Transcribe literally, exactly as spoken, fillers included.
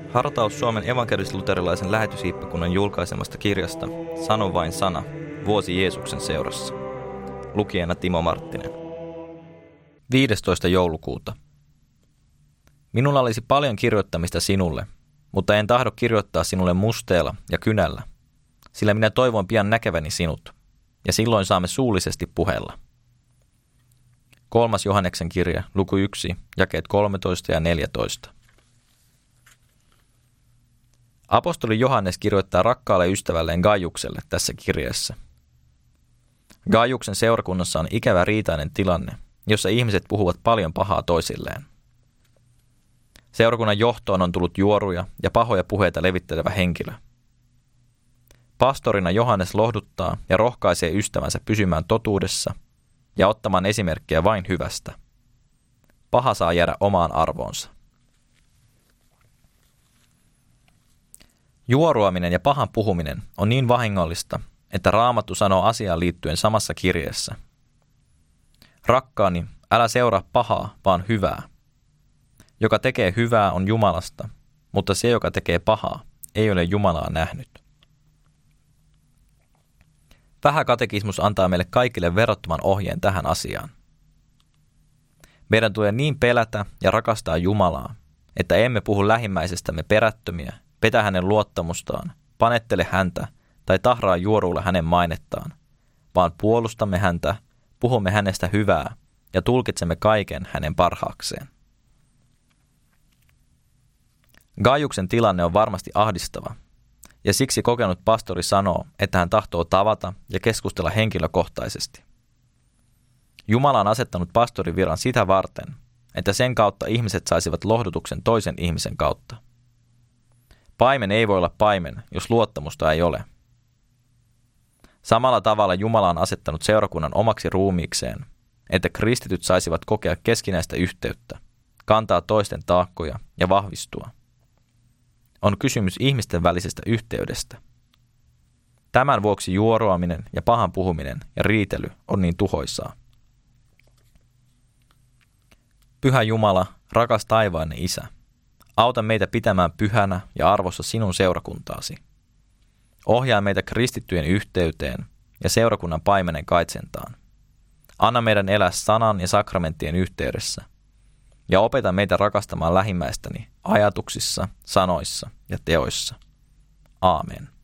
Hartaus Suomen evankelis-luterilaisen lähetyshiippakunnan julkaisemasta kirjasta Sano vain sana, vuosi Jeesuksen seurassa. Lukijana Timo Marttinen. viidestoista joulukuuta. Minulla olisi paljon kirjoittamista sinulle, mutta en tahdo kirjoittaa sinulle musteella ja kynällä, sillä minä toivon pian näkeväni sinut, ja silloin saamme suullisesti puhella. Kolmas Johanneksen kirja, luku yksi, jakeet kolmetoista ja neljätoista. Apostoli Johannes kirjoittaa rakkaalle ystävälleen Gaiukselle tässä kirjeessä. Gaiuksen seurakunnassa on ikävä riitainen tilanne, jossa ihmiset puhuvat paljon pahaa toisilleen. Seurakunnan johtoon on tullut juoruja ja pahoja puheita levittelevä henkilö. Pastorina Johannes lohduttaa ja rohkaisee ystävänsä pysymään totuudessa ja ottamaan esimerkkiä vain hyvästä. Paha saa jäädä omaan arvoonsa. Juoruaminen ja pahan puhuminen on niin vahingollista, että Raamattu sanoo asiaan liittyen samassa kirjeessä. Rakkaani, älä seuraa pahaa, vaan hyvää. Joka tekee hyvää on Jumalasta, mutta se, joka tekee pahaa, ei ole Jumalaa nähnyt. Vähäkatekismus antaa meille kaikille verottoman ohjeen tähän asiaan. Meidän tulee niin pelätä ja rakastaa Jumalaa, että emme puhu lähimmäisestämme perättömiä, petä hänen luottamustaan, panettele häntä tai tahraa juoruilla hänen mainettaan, vaan puolustamme häntä, puhumme hänestä hyvää ja tulkitsemme kaiken hänen parhaakseen. Gaiuksen tilanne on varmasti ahdistava, ja siksi kokenut pastori sanoo, että hän tahtoo tavata ja keskustella henkilökohtaisesti. Jumala on asettanut pastorin viran sitä varten, että sen kautta ihmiset saisivat lohdutuksen toisen ihmisen kautta. Paimen ei voi olla paimen, jos luottamusta ei ole. Samalla tavalla Jumala on asettanut seurakunnan omaksi ruumiikseen, että kristityt saisivat kokea keskinäistä yhteyttä, kantaa toisten taakkoja ja vahvistua. On kysymys ihmisten välisestä yhteydestä. Tämän vuoksi juoruaminen ja pahan puhuminen ja riitely on niin tuhoisaa. Pyhä Jumala, rakas taivainen Isä, auta meitä pitämään pyhänä ja arvossa sinun seurakuntaasi. Ohjaa meitä kristittyjen yhteyteen ja seurakunnan paimenen kaitsentaan. Anna meidän elää sanan ja sakramenttien yhteydessä. Ja opeta meitä rakastamaan lähimmäistäni ajatuksissa, sanoissa ja teoissa. Aamen.